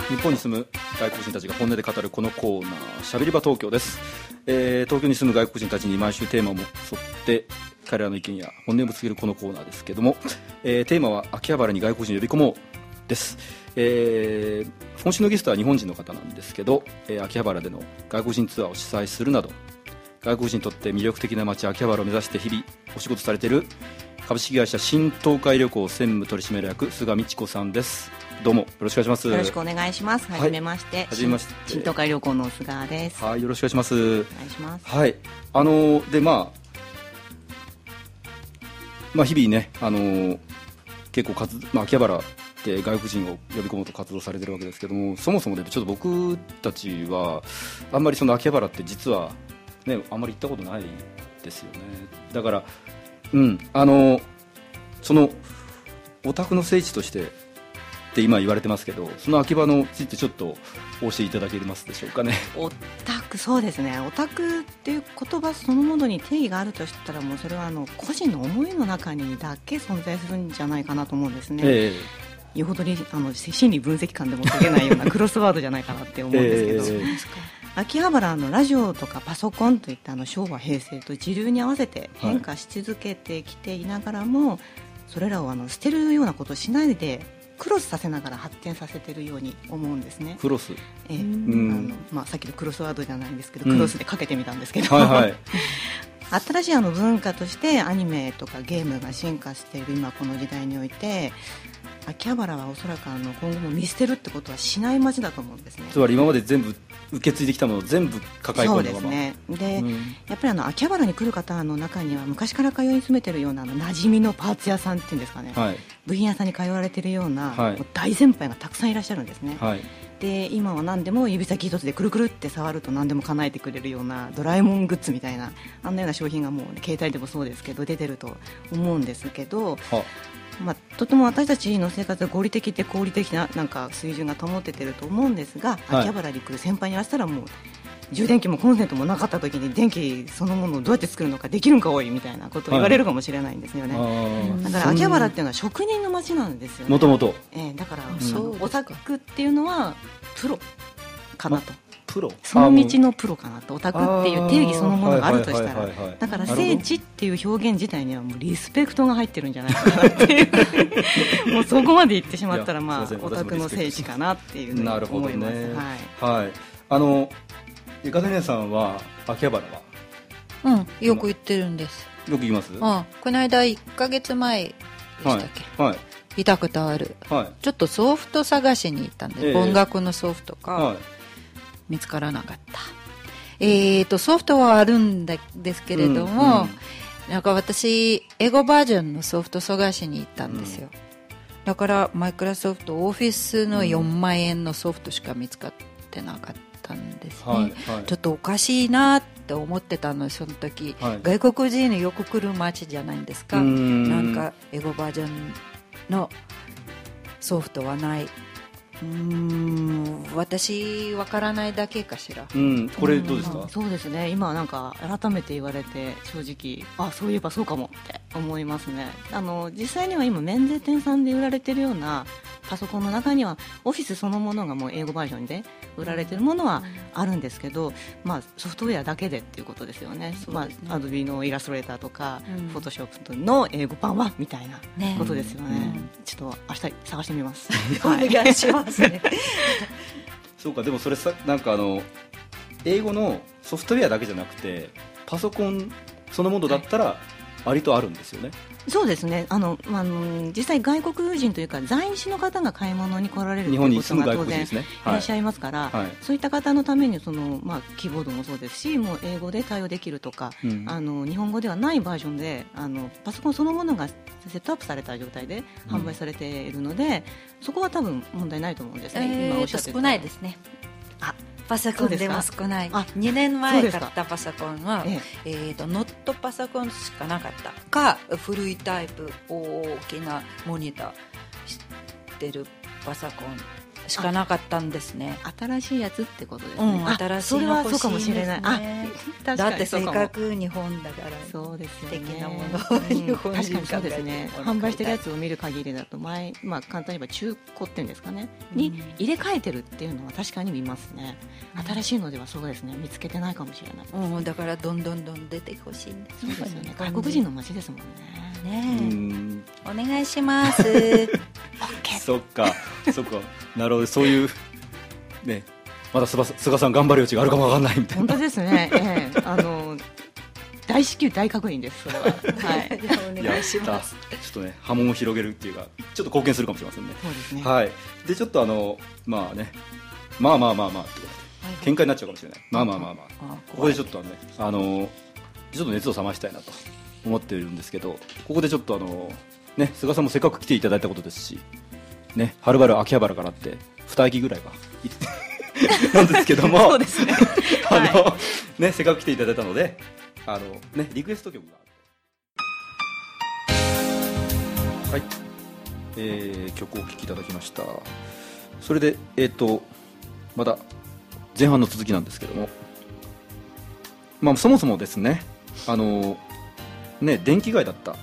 日本に住む外国人たちが本音で語るこのコーナー、しゃべり場東京です。東京に住む外国人たちに毎週テーマも沿って彼らの意見や本音をぶつけるこのコーナーですけども、テーマは秋葉原に外国人を呼び込もうです。今週のゲストは日本人の方なんですけど、秋葉原での外国人ツアーを主催するなど外国人にとって魅力的な街秋葉原を目指して日々お仕事されている株式会社新東海旅行専務取締役菅美智子さんです。どうもよろしくお願いします。 よろしくお願いします。はじめまして、新東海旅行の菅です。 はい、よろしくお願いします。 お願いします。 はい、で日々ね、結構秋葉原で外国人を呼び込もうと活動されてるわけですけども、そもそもでちょっと僕たちはあんまりその秋葉原って実はね、あんまり行ったことないですよね。だからそのオタクの聖地としてって今言われてますけど、その秋葉についてちょっと教えていただけますでしょうかね。 オタク、そうですね、オタクっていう言葉そのものに定義があるとしたら、もうそれは個人の思いの中にだけ存在するんじゃないかなと思うんですね。よほどに心理分析官でも解けないようなクロスワードじゃないかなって思うんですけど、秋葉原ラジオとかパソコンといった昭和平成と時流に合わせて変化し続けてきていながらも、それらを捨てるようなことをしないでクロスさせながら発展させているように思うんですね。 クロス、 さっきのクロスワードじゃないんですけど、クロスでかけてみたんですけど、新しい文化としてアニメとかゲームが進化している今この時代において、秋葉原はおそらく今後も見捨てるってことはしない街だと思うんですね。 つまり今まで全部受け継いできたものを全部抱え込んだまま。そうですね。 で、やっぱり秋葉原に来る方の中には昔から通い詰めてるような馴染みのパーツ屋さんっていうんですかね、部品屋さんに通われてるような、もう大先輩がたくさんいらっしゃるんですね。で、今は何でも指先一つでくるくるって触ると何でも叶えてくれるようなドラえもんグッズみたいな、あんなような商品がもう、携帯でもそうですけど出てると思うんですけど、とても私たちの生活は合理的で合理的な水準が保ててると思うんですが、秋葉原に来る先輩に言わせたら、もう充電器もコンセントもなかった時に電気そのものをどうやって作るのかできるんかおいみたいなことを言われるかもしれないんですよね。だから秋葉原っていうのは職人の街なんですよね、もともと。だからオタクっていうのはプロかなと、その道のプロかなと、オタクっていう定義そのものがあるとしたら、だから聖地っていう表現自体にはもうリスペクトが入ってるんじゃないかなっていうもうそこまで言ってしまったら、オタクの聖地かなっていうふうに思います。 ガゼネさんは秋葉原はよく行ってるんです。 よく行きます。 この間1ヶ月前でしたっけ、行ったことある。ちょっとソフト探しに行ったんで、音楽のソフトか見つからなかった。ソフトはあるんですけれども、私英語バージョンのソフト探しに行ったんですよ。だからマイクロソフトオフィスの4万円のソフトしか見つかってなかったんですね。ちょっとおかしいなって思ってたの、その時。外国人によく来る街じゃないんですか。英語バージョンのソフトはない。私わからないだけかしら。 これどうですか。 そうですね、今改めて言われて正直そういえばそうかもって思いますね。実際には今免税店さんで売られてるようなパソコンの中にはオフィスそのものがもう英語バージョンで売られてるものはあるんですけど、ソフトウェアだけでっていうことですよね。アドビのイラストレーターとか、フォトショップの英語版はみたいなことですよね。ちょっと明日探してみます。 お願いしますね。 そうか、でもそれ英語のソフトウェアだけじゃなくてパソコンそのものだったら割とあるんですよね。 そうですね、実際外国人というか在日の方が買い物に来られるということが当然いらっしゃいますから、そういった方のためにキーボードもそうですし、もう英語で対応できるとか、日本語ではないバージョンでパソコンそのものがセットアップされた状態で販売されているので、そこは多分問題ないと思うんですね。今おっしゃってた少ないですね。パソコンでも少ない。2年前買ったパソコンは、ノットパソコンしかなかったか、古いタイプ大きなモニターしてるパソコンしかなかったんですね。 新しいやつってことですね。 新しいの欲しいんですね。それはそうかもしれない。だってせっかく日本だからそうですよね、 的なものを日本人確かにそうですね。販売してるやつを見る限りだと簡単に言えば中古っていうんですかね、に入れ替えてるっていうのは確かに見ますね。新しいのではそうですね、見つけてないかもしれない。 だからどんどん出てほしいんです。 そうですよね。外国人の街ですもんね。お願いします。 そっかなるほど。そういうね、まだ菅さん頑張る余地があるかもわかんないみたいな。 本当ですね。大至急大確認です。それは。はい。 お願いします。 ちょっとね、波紋を広げるっていうか、ちょっと貢献するかもしれませんね。 そうですね。 はい。でちょっとまあね、まあって喧嘩になっちゃうかもしれない。まあここでちょっとちょっと熱を冷ましたいなと思っているんですけど、ここでちょっとね、菅さんもせっかく来ていただいたことですしね、はるばる秋葉原からって2駅ぐらいはなんですけどもそうですね。 ね、せっかく来ていただいたのでね、リクエスト曲がはい、曲をお聴きいただきました。それでまだ前半の続きなんですけども、そもそもですね、ね、電気街だった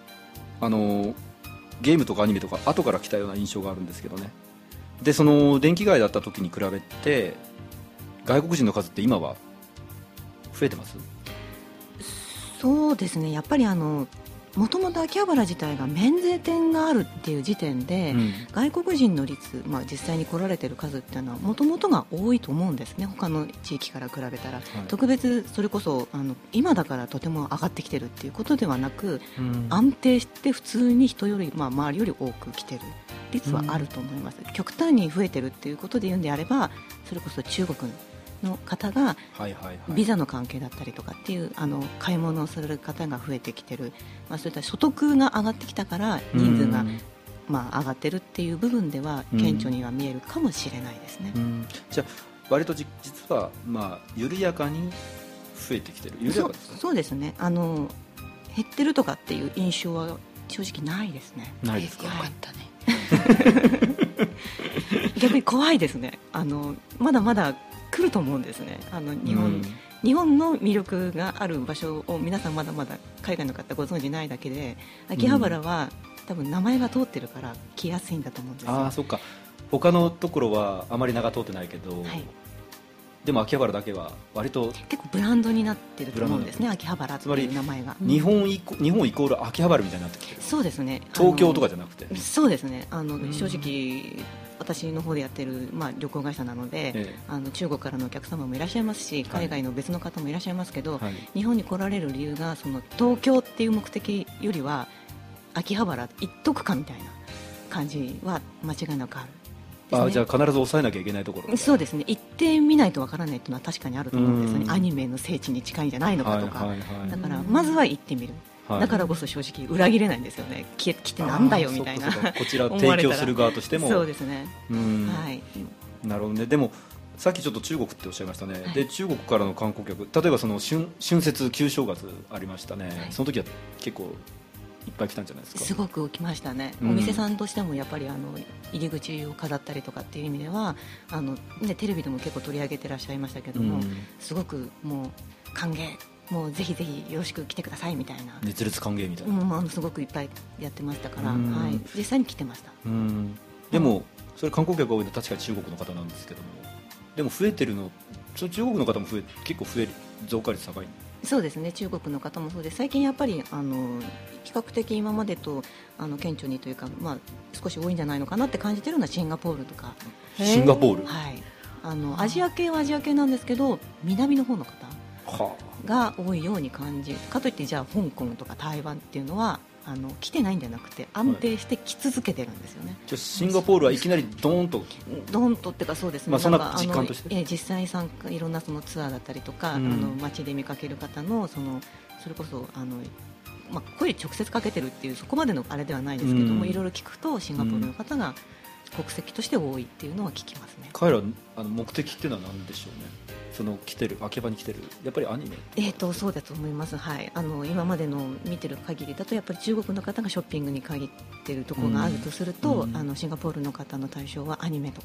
ゲームとかアニメとか後から来たような印象があるんですけどね。でその電気街だった時に比べて外国人の数って今は増えてます？ そうですね、やっぱりもともと秋葉原自体が免税店があるっていう時点で、外国人の率、実際に来られてる数っていうのはもともとが多いと思うんですね。他の地域から比べたら、特別それこそ今だからとても上がってきてるっていうことではなく、安定して普通に人より、周りより多く来てる率はあると思います。極端に増えてるっていうことで言うんであれば、それこそ中国の方がビザの関係だったりとかっていう買い物をする方が増えてきてる、そういった所得が上がってきたから人数が上がってるっていう部分では顕著には見えるかもしれないですね。 じゃあ割と実は緩やかに増えてきてる。緩やかですか？ そうですね。減ってるとかっていう印象は正直ないですね。 ないですか？ よかったね。 逆に怖いですね。まだまだ来ると思うんですね。日本の魅力がある場所を皆さんまだまだ海外の方ご存じないだけで、秋葉原は多分名前が通ってるから来やすいんだと思うんですよ。 そっか。他のところはあまり名が通ってないけど、でも秋葉原だけは割と結構ブランドになってると思うんですね。秋葉原っていう名前が日本イコール秋葉原みたいになってきてる。 そうですね。 東京とかじゃなくて。 そうですね。正直私の方でやってる、旅行会社なので、中国からのお客様もいらっしゃいますし、海外の別の方もいらっしゃいますけど、日本に来られる理由がその東京っていう目的よりは秋葉原一徳感みたいな感じは間違いなくある。 じゃあ必ず抑えなきゃいけないところ。 そうですね。行ってみないとわからないというのは確かにあると思うんですよね。アニメの聖地に近いんじゃないのかとか、だからまずは行ってみる。だからこそ正直裏切れないんですよね。来てなんだよみたいな。 こちら提供する側としてもそうですね。 なるほどね。でもさっきちょっと中国っておっしゃいましたね。で中国からの観光客、例えばその春節旧正月ありましたね。その時は結構いっぱい来たんじゃないですか？ すごく来ましたね。お店さんとしてもやっぱり入り口を飾ったりとかっていう意味ではテレビでも結構取り上げてらっしゃいましたけども、すごくもう歓迎、もうぜひぜひよろしく来てくださいみたいな熱烈歓迎みたいな、 すごくいっぱいやってましたから、実際に来てました。 でもそれ観光客が多いのは確かに中国の方なんですけども、でも増えてるの、中国の方も結構増加率高い。 そうですね。中国の方もそうです。最近やっぱり比較的今までと顕著にというか、少し多いんじゃないのかなって感じてるのはシンガポールとか。 シンガポール、 はい、アジア系はアジア系なんですけど南の方の方が多いように感じる。かといってじゃあ香港とか台湾っていうのは来てないんじゃなくて安定して来続けてるんですよね。 じゃあシンガポールはいきなりドーンとってかそうですね。 そんな実感として実際にいろんなそのツアーだったりとか、街で見かける方のそれこそ声直接かけてるっていうそこまでのあれではないですけども、いろいろ聞くとシンガポールの方が国籍として多いっていうのは聞きますね。 彼ら目的っていうのは何でしょうね。その秋葉に来てるやっぱりアニメ。 そうだと思います。はい。今までの見てる限りだとやっぱり中国の方がショッピングに限ってるところがあるとすると、シンガポールの方の対象はアニメとか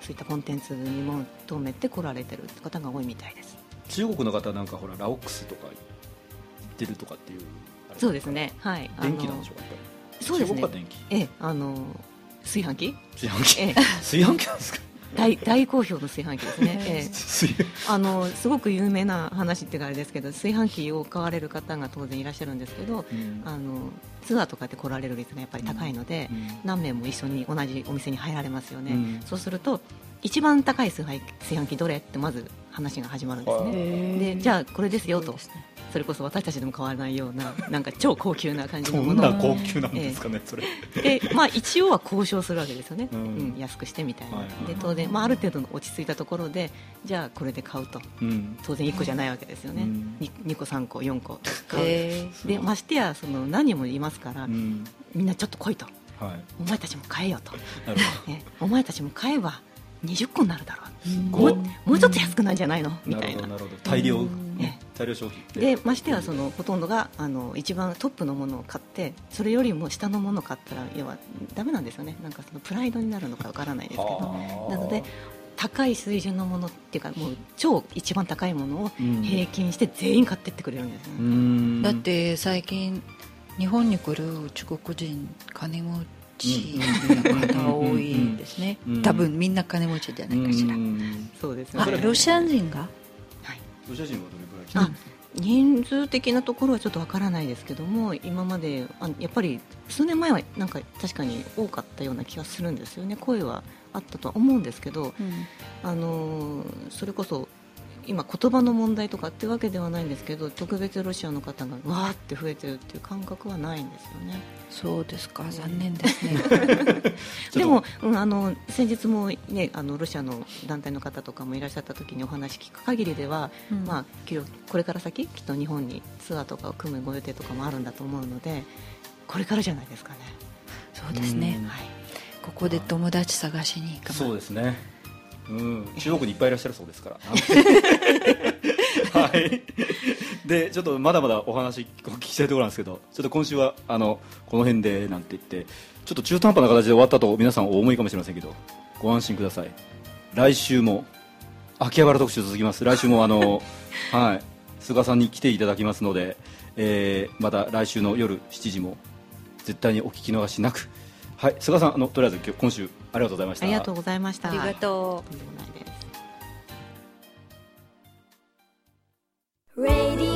そういったコンテンツに求めて来られてる方が多いみたいです。 中国の方なんかほらラオックスとか行ってるとかっていう。 そうですね、はい、 電気なんでしょうか。やっぱりそうですね、 中国は電気、 炊飯器、 炊飯器なんですか。 大好評の炊飯器ですね、すごく有名な話っていうかあれですけど、炊飯器を買われる方が当然いらっしゃるんですけど、ツアーとかで来られる率がやっぱり高いので、何名も一緒に同じお店に入られますよね、そうすると一番高い炊飯器どれってまず話が始まるんですね。でじゃあこれですよと、それこそ私たちでも買わないようななんか超高級な感じのものをどんな高級なんですかね、それで、一応は交渉するわけですよね、安くしてみたいな、で当然、ある程度の落ち着いたところでじゃあこれで買うと、当然1個じゃないわけですよね、2個3個4個買う、でましてや何人もいますから、みんなちょっと来いと、お前たちも買えよと、お前たちも買えば20個になるだろう、もうちょっと安くないんじゃないのみたいな、 大量消費で、ましてやほとんどが一番トップのものを買って、それよりも下のものを買ったら要はダメなんですよね、なんかプライドになるのかわからないですけど、なので高い水準のものっていうか、もう超一番高いものを平均して全員買ってってくれるんですね、 だって最近日本に来る中国人金持ちの方多いですね、多分みんな金持ちじゃないかしら。 そうですね。 ロシア人が、 ロシア人はどれくらい来てるんですか。 人数的なところはちょっとわからないですけども、今までやっぱり数年前はなんか確かに多かったような気がするんですよね。声はあったとは思うんですけど、それこそ今言葉の問題とかってわけではないんですけど、特別ロシアの方がわーって増えてるっていう感覚はないんですよね。 そうですか、残念ですねでも、先日も、ね、ロシアの団体の方とかもいらっしゃった時にお話聞く限りでは、これから先きっと日本にツアーとかを組むご予定とかもあるんだと思うので、これからじゃないですかね。 そうですね、ここで友達探しに行く。 そうですね、中国にいっぱいいらっしゃるそうですからはい、でちょっとまだまだお話お聞きしたいところなんですけど、ちょっと今週はこの辺でなんて言ってちょっと中途半端な形で終わったと皆さんお思いかもしれませんけど、ご安心ください。来週も秋葉原特集続きます。来週もはい、菅さんに来ていただきますので、また来週の夜7時も絶対にお聞き逃しなく。はい、菅さんとりあえず今週ありがとうございました。 ありがとうございました。 ありがとう。 とんでもないです。